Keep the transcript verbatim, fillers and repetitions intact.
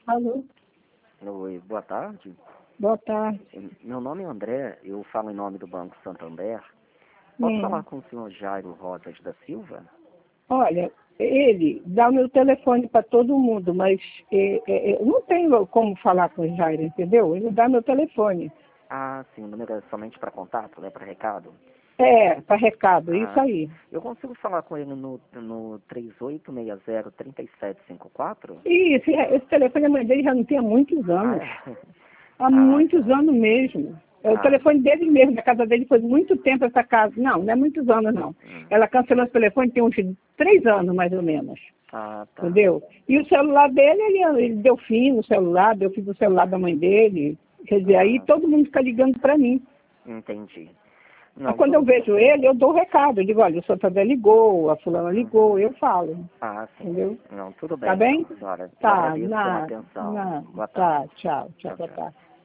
Alô, Oi, boa tarde. boa tarde. Meu nome é André, eu falo em nome do Banco Santander. Posso Hum. falar com o senhor Jairo Rosas da Silva? Olha, ele dá o meu telefone para todo mundo, mas é, é, eu não tenho como falar com o Jairo, entendeu? Ele dá meu telefone. Ah, sim, o número é somente para contato, né, para recado? É, para recado, isso Ah, aí. eu consigo falar com ele no, no três oito seis zero, três sete cinco quatro? E esse, esse telefone a mãe dele já não tem há muitos Ah, anos. é? Há Ah, muitos tá. anos mesmo. É o Ah, telefone dele mesmo, da casa dele foi muito tempo essa casa. Não, não é muitos anos não. hum. Ela cancelou esse telefone tem uns três anos mais ou menos. Ah, tá. Entendeu? E o celular dele, ele, ele deu fim no celular, deu fim no celular da mãe dele. Quer dizer, aí Ah, todo mundo fica ligando para mim. entendi. Mas Não, quando eu tudo bem. vejo ele, eu dou o recado. Eu digo, olha, o Santander ligou, a fulana Uhum. ligou, eu falo. Ah, sim. Entendeu? Não, tudo Tá bem bem? então, senhora. Eu Tá, agradeço pela na, atenção. na, Boa tá, tarde. tchau, tchau, Tchau, boa tchau. tarde.